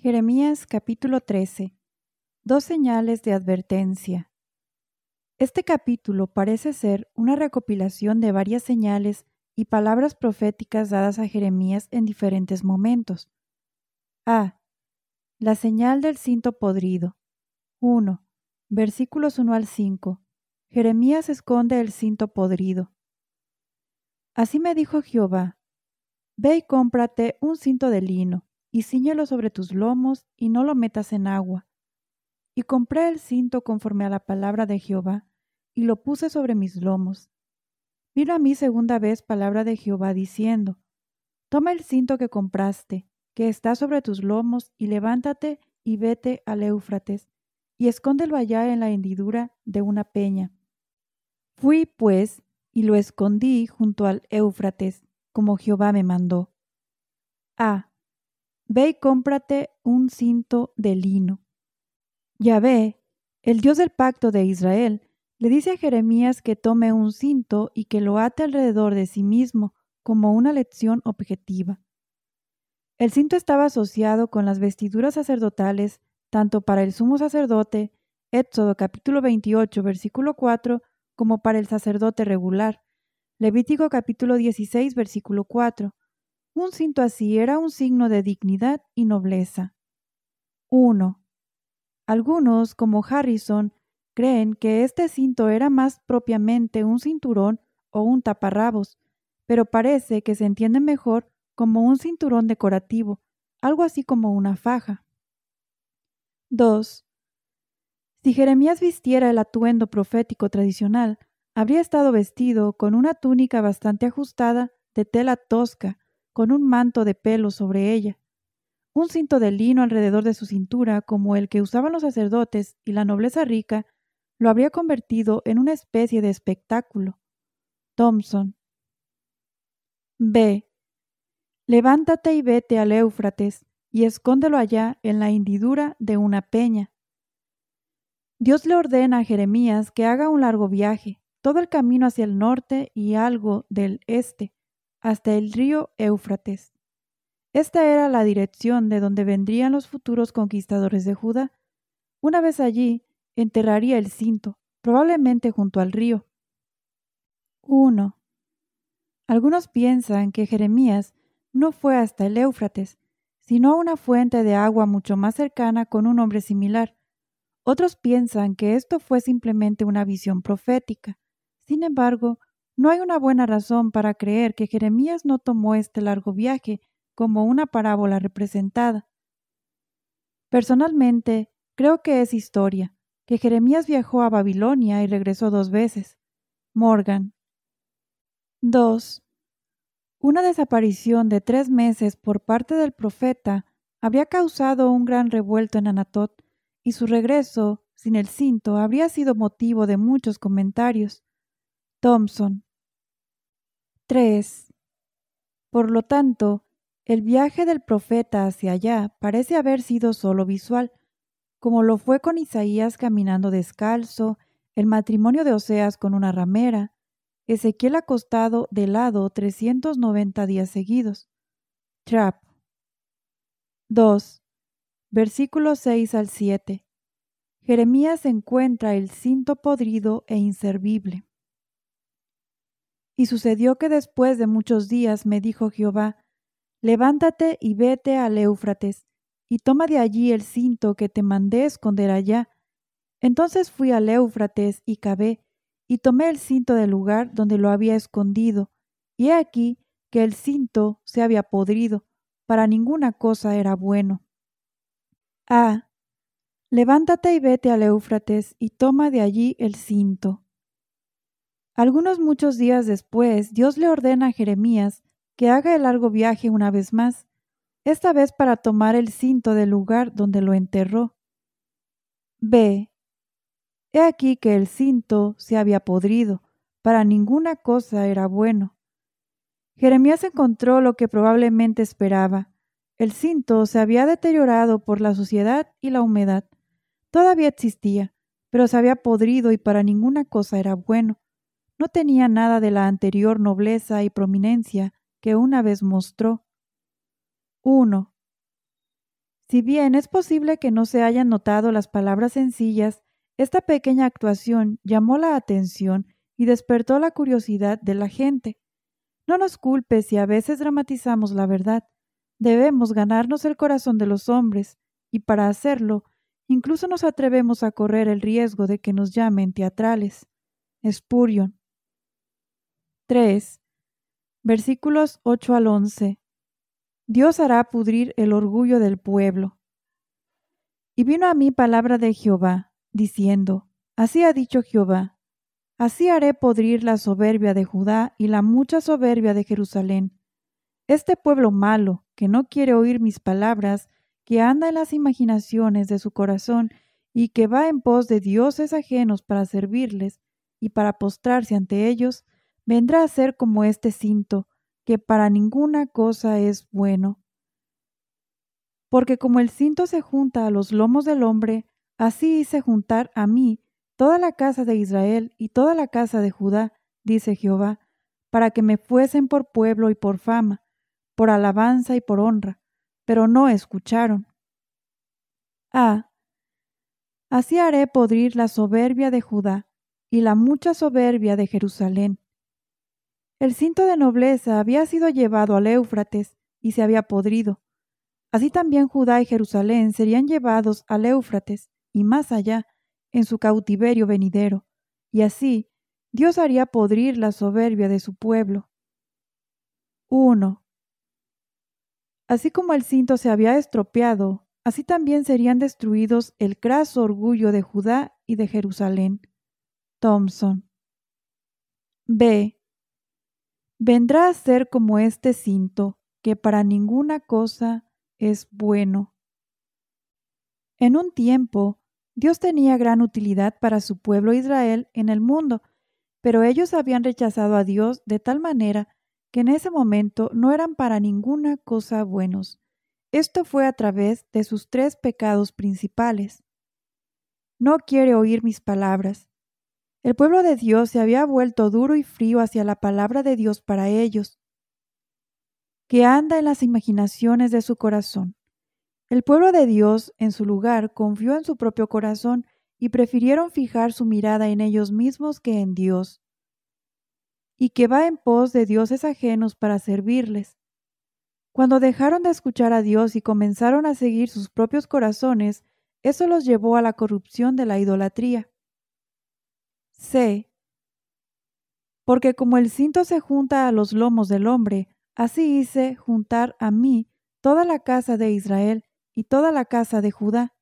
Jeremías capítulo 13. Dos señales de advertencia. Este capítulo parece ser una recopilación de varias señales y palabras proféticas dadas a Jeremías en diferentes momentos. A. La señal del cinto podrido. 1. Versículos 1 al 5. Jeremías esconde el cinto podrido. Así me dijo Jehová: Ve y cómprate un cinto de lino, y cíñelo sobre tus lomos, y no lo metas en agua. Y compré el cinto conforme a la palabra de Jehová, y lo puse sobre mis lomos. Vino a mí segunda vez palabra de Jehová diciendo: Toma el cinto que compraste, que está sobre tus lomos, y levántate y vete al Éufrates, y escóndelo allá en la hendidura de una peña. Fui, pues, y lo escondí junto al Éufrates, como Jehová me mandó. A. Ve y cómprate un cinto de lino. Yahvé, el Dios del pacto de Israel, le dice a Jeremías que tome un cinto y que lo ate alrededor de sí mismo como una lección objetiva. El cinto estaba asociado con las vestiduras sacerdotales tanto para el sumo sacerdote, Éxodo capítulo 28, versículo 4, como para el sacerdote regular, Levítico capítulo 16, versículo 4. Un cinto así era un signo de dignidad y nobleza. 1. Algunos, como Harrison, creen que este cinto era más propiamente un cinturón o un taparrabos, pero parece que se entiende mejor como un cinturón decorativo, algo así como una faja. 2. Si Jeremías vistiera el atuendo profético tradicional, habría estado vestido con una túnica bastante ajustada de tela tosca, con un manto de pelo sobre ella, un cinto de lino alrededor de su cintura, como el que usaban los sacerdotes y la nobleza rica, lo habría convertido en una especie de espectáculo. Thompson. B. Levántate y vete al Éufrates, y escóndelo allá en la hendidura de una peña. Dios le ordena a Jeremías que haga un largo viaje, todo el camino hacia el norte y algo del este, hasta el río Éufrates. Esta era la dirección de donde vendrían los futuros conquistadores de Judá. Una vez allí, enterraría el cinto, probablemente junto al río. 1. Algunos piensan que Jeremías no fue hasta el Éufrates, sino a una fuente de agua mucho más cercana con un nombre similar. Otros piensan que esto fue simplemente una visión profética. Sin embargo, no hay una buena razón para creer que Jeremías no tomó este largo viaje como una parábola representada. Personalmente, creo que es historia, que Jeremías viajó a Babilonia y regresó 2 veces. Morgan. 2. Una desaparición de 3 meses por parte del profeta habría causado un gran revuelto en Anatot, y su regreso, sin el cinto, habría sido motivo de muchos comentarios. Thompson. 3. Por lo tanto, el viaje del profeta hacia allá parece haber sido solo visual, como lo fue con Isaías caminando descalzo, el matrimonio de Oseas con una ramera, Ezequiel acostado de lado 390 días seguidos. Trapp. 2. Versículos 6 al 7. Jeremías encuentra el cinto podrido e inservible. Y sucedió que después de muchos días me dijo Jehová: Levántate y vete al Éufrates, y toma de allí el cinto que te mandé esconder allá. Entonces fui al Éufrates y cavé, y tomé el cinto del lugar donde lo había escondido, y he aquí que el cinto se había podrido, para ninguna cosa era bueno. A. Levántate y vete al Éufrates, y toma de allí el cinto. Muchos días después, Dios le ordena a Jeremías que haga el largo viaje una vez más, esta vez para tomar el cinto del lugar donde lo enterró. B. He aquí que el cinto se había podrido, para ninguna cosa era bueno. Jeremías encontró lo que probablemente esperaba. El cinto se había deteriorado por la suciedad y la humedad. Todavía existía, pero se había podrido y para ninguna cosa era bueno. No tenía nada de la anterior nobleza y prominencia que una vez mostró. 1. Si bien es posible que no se hayan notado las palabras sencillas, esta pequeña actuación llamó la atención y despertó la curiosidad de la gente. No nos culpes si a veces dramatizamos la verdad. Debemos ganarnos el corazón de los hombres, y para hacerlo, incluso nos atrevemos a correr el riesgo de que nos llamen teatrales. Spurgeon. 3. Versículos 8 al 11. Dios hará pudrir el orgullo del pueblo. Y vino a mí palabra de Jehová, diciendo: Así ha dicho Jehová, así haré podrir la soberbia de Judá y la mucha soberbia de Jerusalén. Este pueblo malo, que no quiere oír mis palabras, que anda en las imaginaciones de su corazón y que va en pos de dioses ajenos para servirles y para postrarse ante ellos, vendrá a ser como este cinto, que para ninguna cosa es bueno. Porque como el cinto se junta a los lomos del hombre, así hice juntar a mí toda la casa de Israel y toda la casa de Judá, dice Jehová, para que me fuesen por pueblo y por fama, por alabanza y por honra, pero no escucharon. Así haré podrir la soberbia de Judá y la mucha soberbia de Jerusalén. El cinto de nobleza había sido llevado al Éufrates y se había podrido. Así también Judá y Jerusalén serían llevados al Éufrates y más allá, en su cautiverio venidero, y así Dios haría podrir la soberbia de su pueblo. 1. Así como el cinto se había estropeado, así también serían destruidos el craso orgullo de Judá y de Jerusalén. Thompson. B. Vendrá a ser como este cinto, que para ninguna cosa es bueno. En un tiempo, Dios tenía gran utilidad para su pueblo Israel en el mundo, pero ellos habían rechazado a Dios de tal manera que en ese momento no eran para ninguna cosa buenos. Esto fue a través de sus 3 pecados principales. No quiere oír mis palabras. El pueblo de Dios se había vuelto duro y frío hacia la palabra de Dios para ellos, que anda en las imaginaciones de su corazón. El pueblo de Dios, en su lugar, confió en su propio corazón y prefirieron fijar su mirada en ellos mismos que en Dios, y que va en pos de dioses ajenos para servirles. Cuando dejaron de escuchar a Dios y comenzaron a seguir sus propios corazones, eso los llevó a la corrupción de la idolatría. C. Porque como el cinto se junta a los lomos del hombre, así hice juntar a mí toda la casa de Israel y toda la casa de Judá.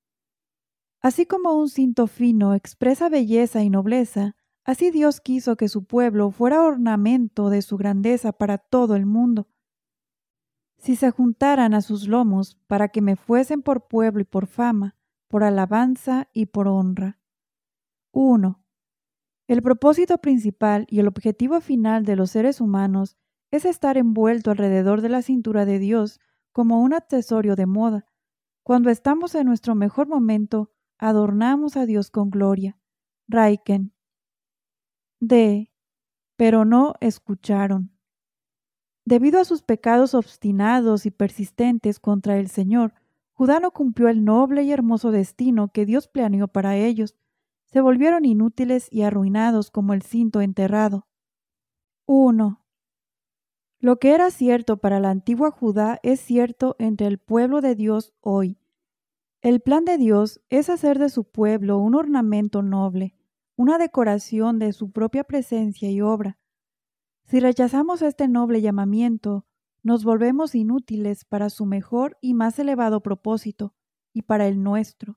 Así como un cinto fino expresa belleza y nobleza, así Dios quiso que su pueblo fuera ornamento de su grandeza para todo el mundo. Si se juntaran a sus lomos para que me fuesen por pueblo y por fama, por alabanza y por honra. 1. El propósito principal y el objetivo final de los seres humanos es estar envuelto alrededor de la cintura de Dios como un accesorio de moda. Cuando estamos en nuestro mejor momento, adornamos a Dios con gloria. Raiken. D. Pero no escucharon. Debido a sus pecados obstinados y persistentes contra el Señor, Judá no cumplió el noble y hermoso destino que Dios planeó para ellos. Se volvieron inútiles y arruinados como el cinto enterrado. 1. Lo que era cierto para la antigua Judá es cierto entre el pueblo de Dios hoy. El plan de Dios es hacer de su pueblo un ornamento noble, una decoración de su propia presencia y obra. Si rechazamos este noble llamamiento, nos volvemos inútiles para su mejor y más elevado propósito y para el nuestro.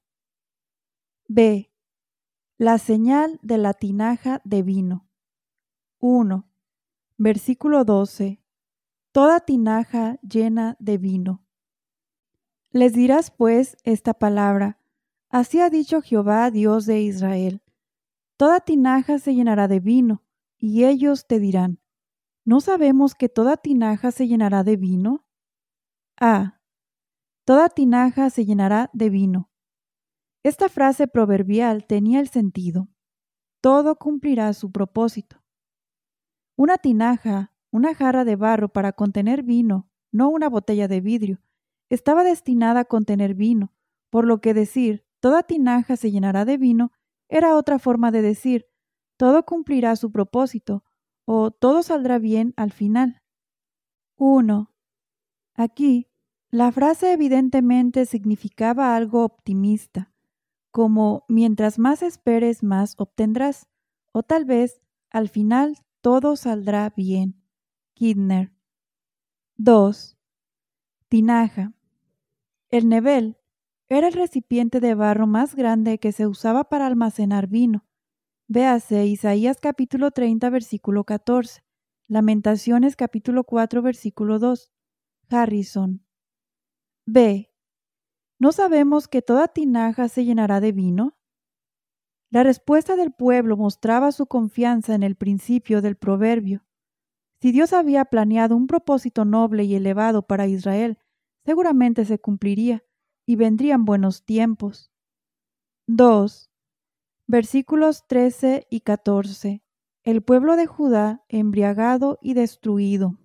B. La señal de la tinaja de vino. 1. Versículo 12. Toda tinaja llena de vino. Les dirás pues esta palabra: así ha dicho Jehová, Dios de Israel. Toda tinaja se llenará de vino, y ellos te dirán: ¿no sabemos que toda tinaja se llenará de vino? A. Toda tinaja se llenará de vino. Esta frase proverbial tenía el sentido: todo cumplirá su propósito. Una tinaja, una jarra de barro para contener vino, no una botella de vidrio, estaba destinada a contener vino, por lo que decir toda tinaja se llenará de vino era otra forma de decir todo cumplirá su propósito o todo saldrá bien al final. 1. Aquí, la frase evidentemente significaba algo optimista, como mientras más esperes, más obtendrás, o tal vez al final todo saldrá bien. Kidner. 2. Tinaja. El nevel era el recipiente de barro más grande que se usaba para almacenar vino. Véase Isaías capítulo 30, versículo 14. Lamentaciones capítulo 4, versículo 2. Harrison. B. ¿No sabemos que toda tinaja se llenará de vino? La respuesta del pueblo mostraba su confianza en el principio del proverbio. Si Dios había planeado un propósito noble y elevado para Israel, seguramente se cumpliría y vendrían buenos tiempos. 2. Versículos 13 y 14. El pueblo de Judá embriagado y destruido.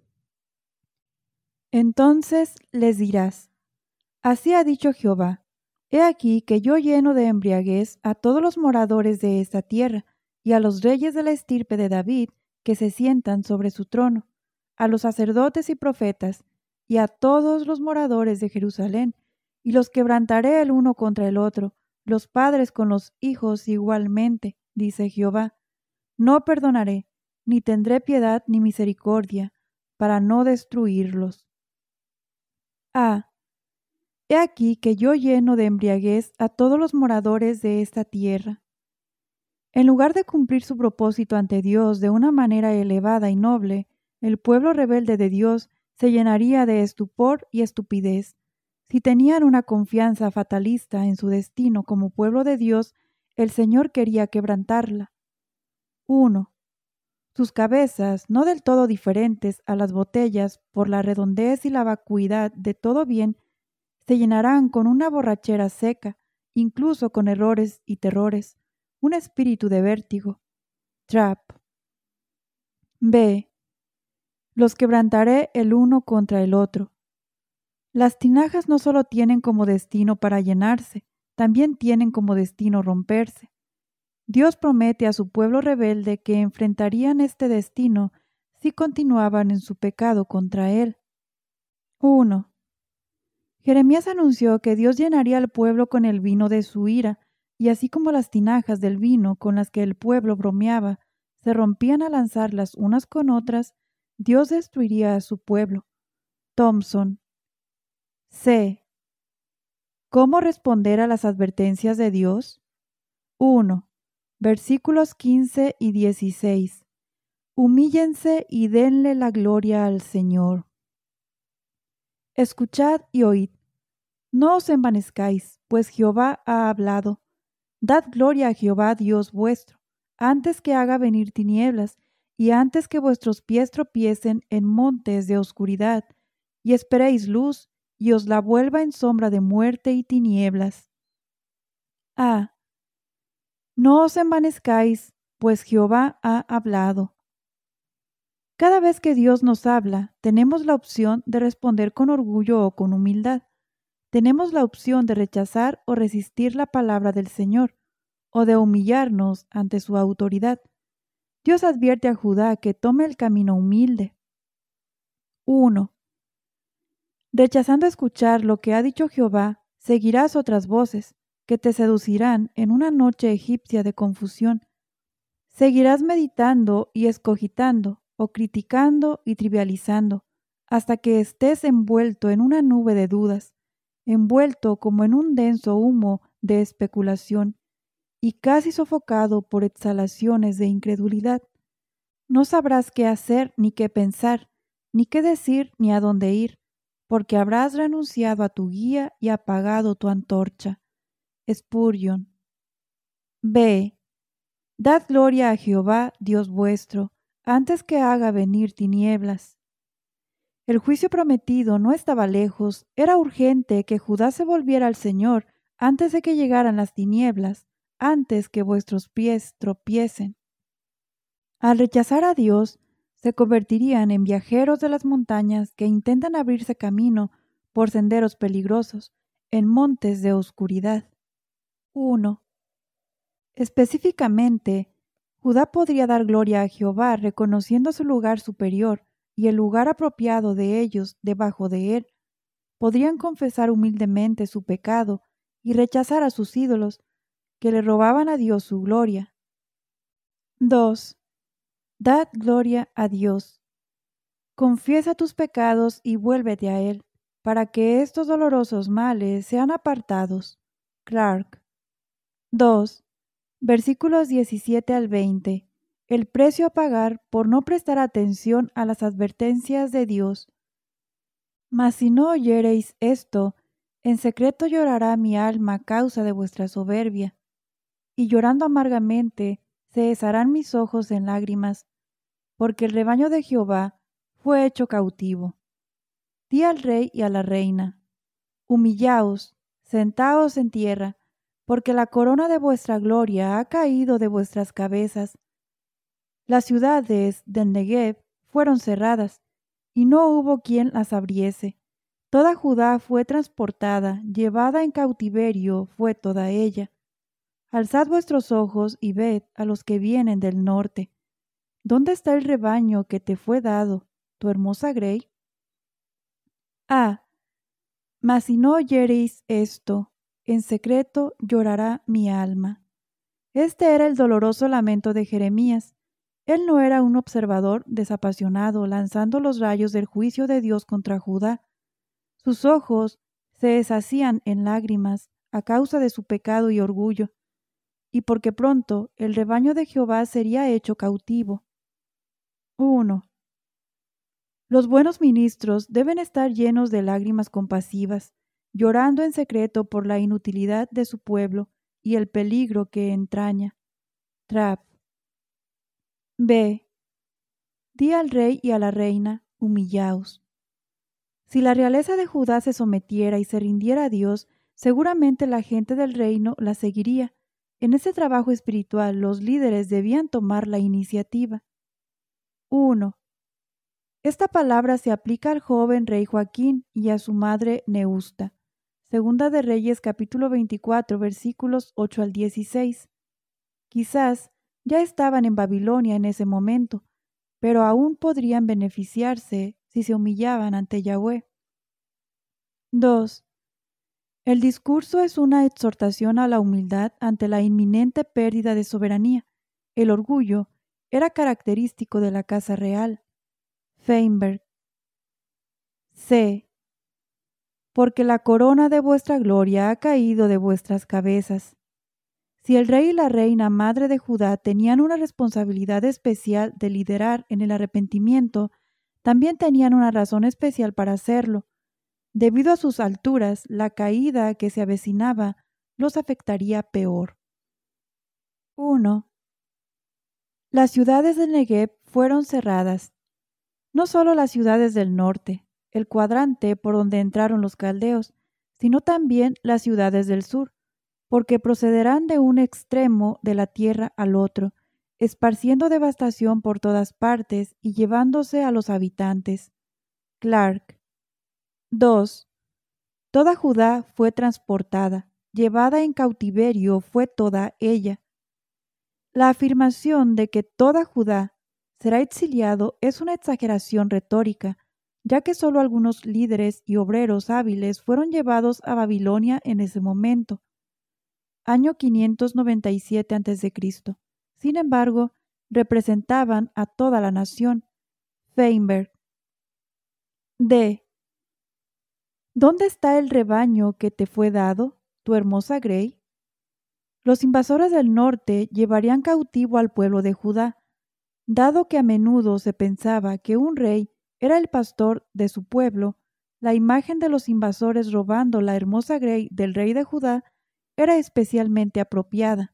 Entonces les dirás: Así ha dicho Jehová: He aquí que yo lleno de embriaguez a todos los moradores de esta tierra, y a los reyes de la estirpe de David que se sientan sobre su trono, a los sacerdotes y profetas, y a todos los moradores de Jerusalén, y los quebrantaré el uno contra el otro, los padres con los hijos igualmente, dice Jehová. No perdonaré, ni tendré piedad ni misericordia, para no destruirlos. A. He aquí que yo lleno de embriaguez a todos los moradores de esta tierra. En lugar de cumplir su propósito ante Dios de una manera elevada y noble, el pueblo rebelde de Dios se llenaría de estupor y estupidez. Si tenían una confianza fatalista en su destino como pueblo de Dios, el Señor quería quebrantarla. 1. Sus cabezas, no del todo diferentes a las botellas por la redondez y la vacuidad de todo bien, se llenarán con una borrachera seca, incluso con errores y terrores, un espíritu de vértigo. Trap. B. Los quebrantaré el uno contra el otro. Las tinajas no solo tienen como destino para llenarse, también tienen como destino romperse. Dios promete a su pueblo rebelde que enfrentarían este destino si continuaban en su pecado contra él. 1. Jeremías anunció que Dios llenaría al pueblo con el vino de su ira, y así como las tinajas del vino con las que el pueblo bromeaba se rompían al lanzarlas unas con otras, Dios destruiría a su pueblo. Thompson. C. ¿Cómo responder a las advertencias de Dios? 1. Versículos 15 y 16. Humíllense y denle la gloria al Señor. Escuchad y oíd. No os envanezcáis, pues Jehová ha hablado. Dad gloria a Jehová Dios vuestro, antes que haga venir tinieblas, y antes que vuestros pies tropiecen en montes de oscuridad, y esperéis luz, y os la vuelva en sombra de muerte y tinieblas. A. No os envanezcáis, pues Jehová ha hablado. Cada vez que Dios nos habla, tenemos la opción de responder con orgullo o con humildad. Tenemos la opción de rechazar o resistir la palabra del Señor, o de humillarnos ante su autoridad. Dios advierte a Judá que tome el camino humilde. 1. Rechazando escuchar lo que ha dicho Jehová, seguirás otras voces, que te seducirán en una noche egipcia de confusión. Seguirás meditando y escogitando, o criticando y trivializando, hasta que estés envuelto en una nube de dudas, envuelto como en un denso humo de especulación, y casi sofocado por exhalaciones de incredulidad. No sabrás qué hacer ni qué pensar, ni qué decir ni a dónde ir, porque habrás renunciado a tu guía y apagado tu antorcha. Spurgeon. B. Dad gloria a Jehová, Dios vuestro, antes que haga venir tinieblas. El juicio prometido no estaba lejos, era urgente que Judá se volviera al Señor antes de que llegaran las tinieblas, antes que vuestros pies tropiecen. Al rechazar a Dios, se convertirían en viajeros de las montañas que intentan abrirse camino por senderos peligrosos, en montes de oscuridad. 1. Específicamente, Judá podría dar gloria a Jehová reconociendo su lugar superior y el lugar apropiado de ellos debajo de él. Podrían confesar humildemente su pecado y rechazar a sus ídolos, que le robaban a Dios su gloria. 2. Dad gloria a Dios. Confiesa tus pecados y vuélvete a Él, para que estos dolorosos males sean apartados. Clark. 2. Versículos 17 al 20. El precio a pagar por no prestar atención a las advertencias de Dios. Mas si no oyereis esto, en secreto llorará mi alma a causa de vuestra soberbia, y llorando amargamente se desharán mis ojos en lágrimas, porque el rebaño de Jehová fue hecho cautivo. Di al rey y a la reina: humillaos, sentaos en tierra, porque la corona de vuestra gloria ha caído de vuestras cabezas. Las ciudades del Negev fueron cerradas, y no hubo quien las abriese. Toda Judá fue transportada, llevada en cautiverio fue toda ella. Alzad vuestros ojos y ved a los que vienen del norte. ¿Dónde está el rebaño que te fue dado, tu hermosa grey? Mas si no oyereis esto, en secreto llorará mi alma. Este era el doloroso lamento de Jeremías. Él no era un observador desapasionado lanzando los rayos del juicio de Dios contra Judá. Sus ojos se deshacían en lágrimas a causa de su pecado y orgullo, y porque pronto el rebaño de Jehová sería hecho cautivo. 1. Los buenos ministros deben estar llenos de lágrimas compasivas, llorando en secreto por la inutilidad de su pueblo y el peligro que entraña. Trap. B. Di al rey y a la reina: humillaos. Si la realeza de Judá se sometiera y se rindiera a Dios, seguramente la gente del reino la seguiría. En ese trabajo espiritual, los líderes debían tomar la iniciativa. 1. Esta palabra se aplica al joven rey Joaquín y a su madre Neusta. Segunda de Reyes capítulo 24 versículos 8 al 16. Quizás ya estaban en Babilonia en ese momento, pero aún podrían beneficiarse si se humillaban ante Yahweh. 2. El discurso es una exhortación a la humildad ante la inminente pérdida de soberanía. El orgullo era característico de la casa real. Feinberg. C. Porque la corona de vuestra gloria ha caído de vuestras cabezas. Si el rey y la reina madre de Judá tenían una responsabilidad especial de liderar en el arrepentimiento, también tenían una razón especial para hacerlo. Debido a sus alturas, la caída que se avecinaba los afectaría peor. 1. Las ciudades del Negev fueron cerradas. No solo las ciudades del norte, el cuadrante por donde entraron los caldeos, sino también las ciudades del sur, porque procederán de un extremo de la tierra al otro, esparciendo devastación por todas partes y llevándose a los habitantes. Clark. 2. Toda Judá fue transportada, llevada en cautiverio fue toda ella. La afirmación de que toda Judá será exiliado es una exageración retórica, ya que solo algunos líderes y obreros hábiles fueron llevados a Babilonia en ese momento. Año 597 a.C. Sin embargo, representaban a toda la nación. Feinberg. D. ¿Dónde está el rebaño que te fue dado, tu hermosa grey? Los invasores del norte llevarían cautivo al pueblo de Judá. Dado que a menudo se pensaba que un rey era el pastor de su pueblo, la imagen de los invasores robando la hermosa grey del rey de Judá era especialmente apropiada.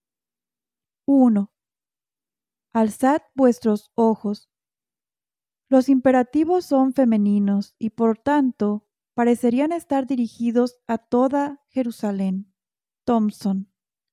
1. Alzad vuestros ojos. Los imperativos son femeninos y por tanto parecerían estar dirigidos a toda Jerusalén. Thompson.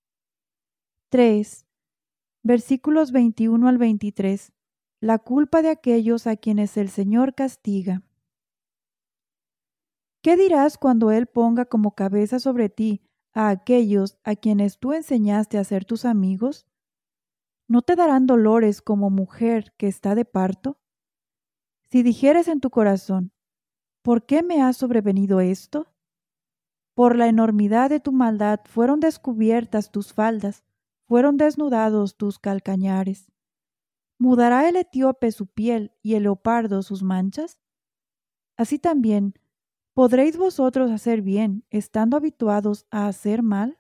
3. Versículos 21 al 23. La culpa de aquellos a quienes el Señor castiga. ¿Qué dirás cuando Él ponga como cabeza sobre ti a aquellos a quienes tú enseñaste a ser tus amigos? ¿No te darán dolores como mujer que está de parto? Si dijeres en tu corazón, ¿por qué me ha sobrevenido esto? Por la enormidad de tu maldad fueron descubiertas tus faldas, fueron desnudados tus calcañares. ¿Mudará el etíope su piel y el leopardo sus manchas? Así también, ¿podréis vosotros hacer bien, estando habituados a hacer mal?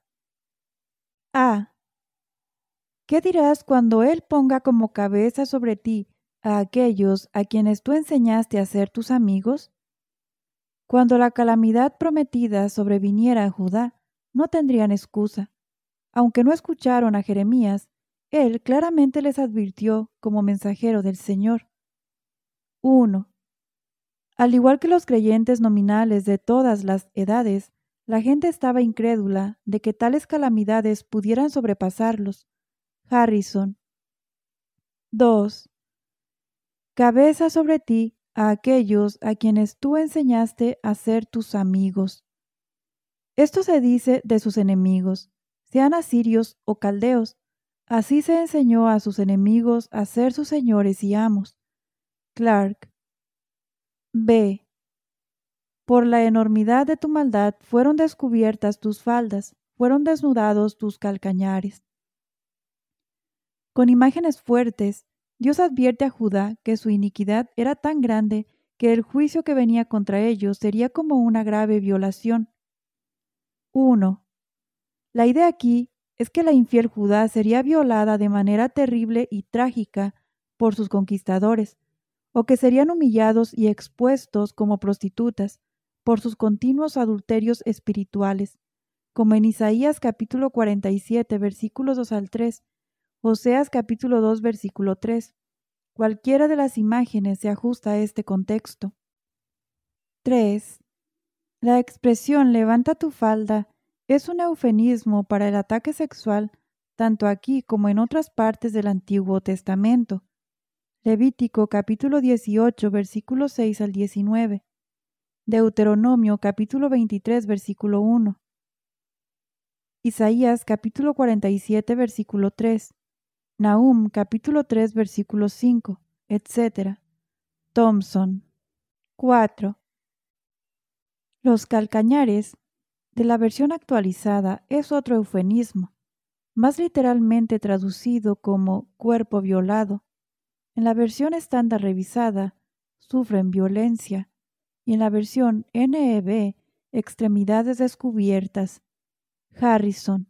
¿Qué dirás cuando Él ponga como cabeza sobre ti a aquellos a quienes tú enseñaste a ser tus amigos? Cuando la calamidad prometida sobreviniera a Judá, no tendrían excusa. Aunque no escucharon a Jeremías, él claramente les advirtió como mensajero del Señor. 1. Al igual que los creyentes nominales de todas las edades, la gente estaba incrédula de que tales calamidades pudieran sobrepasarlos. Harrison. 2. Cabeza sobre ti a aquellos a quienes tú enseñaste a ser tus amigos. Esto se dice de sus enemigos, sean asirios o caldeos. Así se enseñó a sus enemigos a ser sus señores y amos. Clark. B. Por la enormidad de tu maldad fueron descubiertas tus faldas, fueron desnudados tus calcañares. Con imágenes fuertes, Dios advierte a Judá que su iniquidad era tan grande que el juicio que venía contra ellos sería como una grave violación. 1. La idea aquí es que la infiel Judá sería violada de manera terrible y trágica por sus conquistadores, o que serían humillados y expuestos como prostitutas por sus continuos adulterios espirituales, como en Isaías capítulo 47, versículos 2 al 3, Oseas capítulo 2, versículo 3. Cualquiera de las imágenes se ajusta a este contexto. 3. La expresión levanta tu falda es un eufemismo para el ataque sexual tanto aquí como en otras partes del Antiguo Testamento. Levítico capítulo 18 versículos 6 al 19. Deuteronomio capítulo 23 versículo 1. Isaías capítulo 47 versículo 3. Nahum capítulo 3 versículo 5, etc. Thompson. 4. Los calcañares de la versión actualizada es otro eufemismo, más literalmente traducido como cuerpo violado. En la versión estándar revisada, sufren violencia, y en la versión NEB, extremidades descubiertas. Harrison.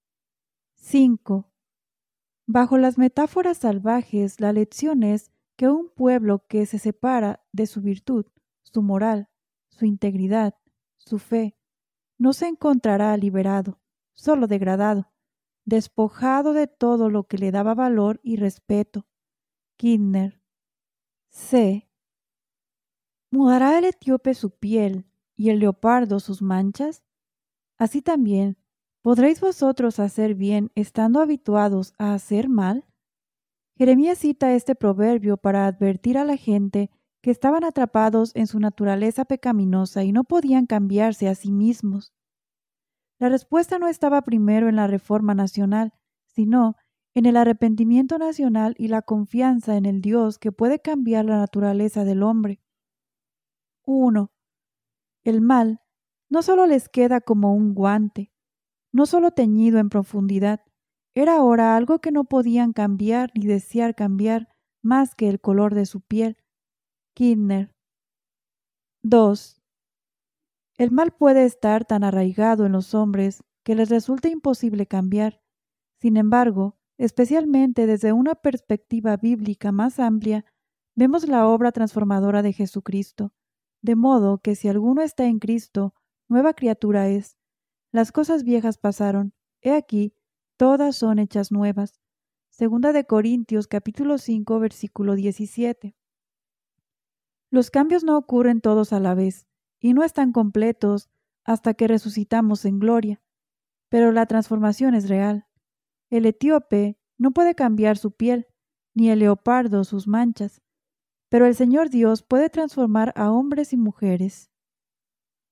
5. Bajo las metáforas salvajes, la lección es que un pueblo que se separa de su virtud, su moral, su integridad, su fe, no se encontrará liberado, solo degradado, despojado de todo lo que le daba valor y respeto. Kidner. C. ¿Mudará el etíope su piel y el leopardo sus manchas? Así también, ¿podréis vosotros hacer bien estando habituados a hacer mal? Jeremías cita este proverbio para advertir a la gente que estaban atrapados en su naturaleza pecaminosa y no podían cambiarse a sí mismos. La respuesta no estaba primero en la reforma nacional, sino en el arrepentimiento nacional y la confianza en el Dios que puede cambiar la naturaleza del hombre. 1. El mal no solo les queda como un guante, no solo teñido en profundidad, era ahora algo que no podían cambiar ni desear cambiar más que el color de su piel. Kidner. 2. El mal puede estar tan arraigado en los hombres que les resulta imposible cambiar. Sin embargo, especialmente desde una perspectiva bíblica más amplia, vemos la obra transformadora de Jesucristo, de modo que si alguno está en Cristo, nueva criatura es. Las cosas viejas pasaron, he aquí, todas son hechas nuevas. Segunda de Corintios capítulo 5 versículo 17. Los cambios no ocurren todos a la vez, y no están completos hasta que resucitamos en gloria, pero la transformación es real. El etíope no puede cambiar su piel, ni el leopardo sus manchas, pero el Señor Dios puede transformar a hombres y mujeres.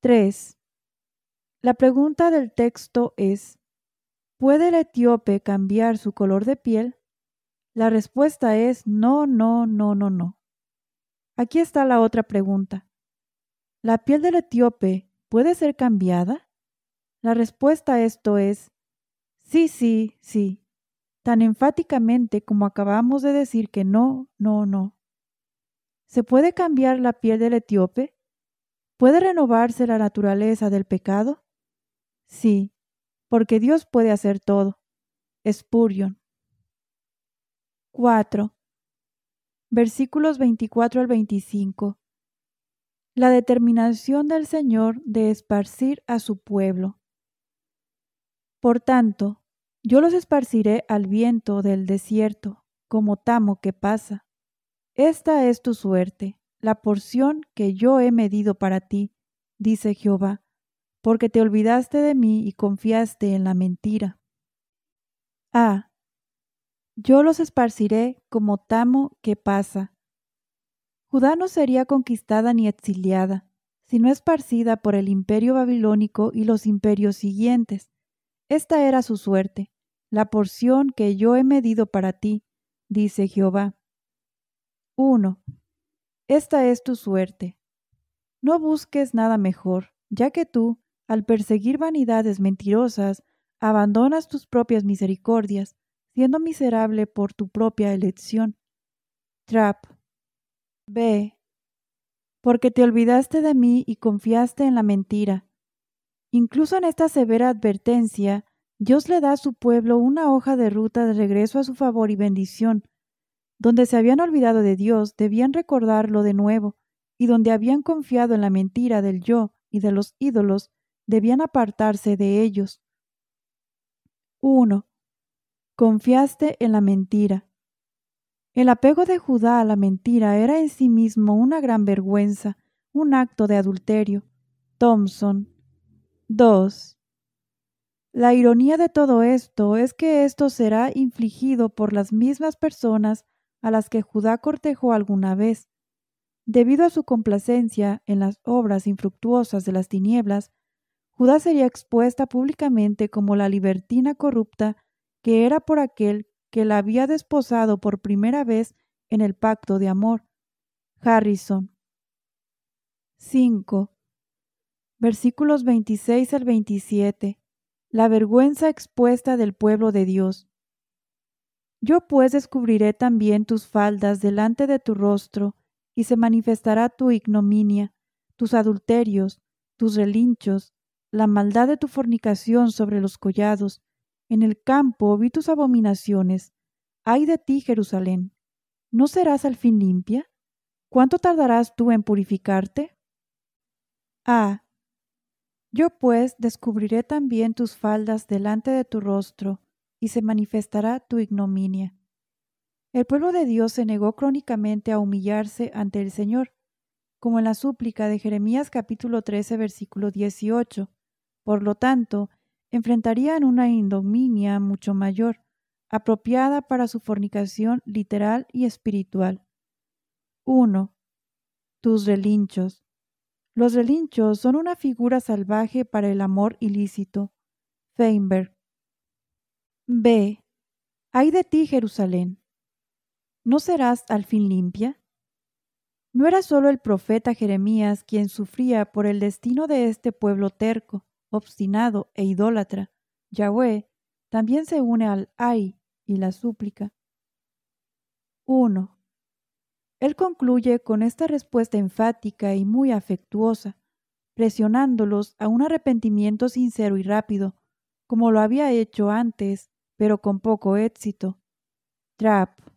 3. La pregunta del texto es: ¿puede el etíope cambiar su color de piel? La respuesta es no, no, no, no, no. Aquí está la otra pregunta. ¿La piel del etíope puede ser cambiada? La respuesta a esto es sí, sí, sí, tan enfáticamente como acabamos de decir que no, no, no. ¿Se puede cambiar la piel del etíope? ¿Puede renovarse la naturaleza del pecado? Sí, porque Dios puede hacer todo. Spurgeon. 4. Versículos 24 al 25. La determinación del Señor de esparcir a su pueblo. Por tanto, yo los esparciré al viento del desierto, como tamo que pasa. Esta es tu suerte, la porción que yo he medido para ti, dice Jehová, porque te olvidaste de mí y confiaste en la mentira. A. Yo los esparciré como tamo que pasa. Judá no sería conquistada ni exiliada, sino esparcida por el imperio babilónico y los imperios siguientes. Esta era su suerte, la porción que yo he medido para ti, dice Jehová. 1. Esta es tu suerte. No busques nada mejor, ya que tú, al perseguir vanidades mentirosas, abandonas tus propias misericordias, siendo miserable por tu propia elección. Trap. B. Porque te olvidaste de mí y confiaste en la mentira. Incluso en esta severa advertencia, Dios le da a su pueblo una hoja de ruta de regreso a su favor y bendición. Donde se habían olvidado de Dios, debían recordarlo de nuevo, y donde habían confiado en la mentira del yo y de los ídolos, debían apartarse de ellos. 1. Confiaste en la mentira. El apego de Judá a la mentira era en sí mismo una gran vergüenza, un acto de adulterio. Thompson. 2. La ironía de todo esto es que esto será infligido por las mismas personas a las que Judá cortejó alguna vez. Debido a su complacencia en las obras infructuosas de las tinieblas, Judá sería expuesta públicamente como la libertina corrupta que era por aquel que la había desposado por primera vez en el pacto de amor. Harrison. 5. Versículos 26 al 27. La vergüenza expuesta del pueblo de Dios. Yo pues descubriré también tus faldas delante de tu rostro, y se manifestará tu ignominia, tus adulterios, tus relinchos, la maldad de tu fornicación sobre los collados. En el campo vi tus abominaciones. ¡Ay de ti, Jerusalén! ¿No serás al fin limpia? ¿Cuánto tardarás tú en purificarte? A. Yo pues descubriré también tus faldas delante de tu rostro, y se manifestará tu ignominia. El pueblo de Dios se negó crónicamente a humillarse ante el Señor, como en la súplica de Jeremías capítulo 13, versículo 18. Por lo tanto, enfrentarían una ignominia mucho mayor, apropiada para su fornicación literal y espiritual. 1. Tus relinchos. Los relinchos son una figura salvaje para el amor ilícito. Feinberg. B. Ay de ti, Jerusalén. ¿No serás al fin limpia? No era solo el profeta Jeremías quien sufría por el destino de este pueblo terco, obstinado e idólatra. Yahweh también se une al ay y la súplica. 1. Él concluye con esta respuesta enfática y muy afectuosa, presionándolos a un arrepentimiento sincero y rápido, como lo había hecho antes, pero con poco éxito. Trap.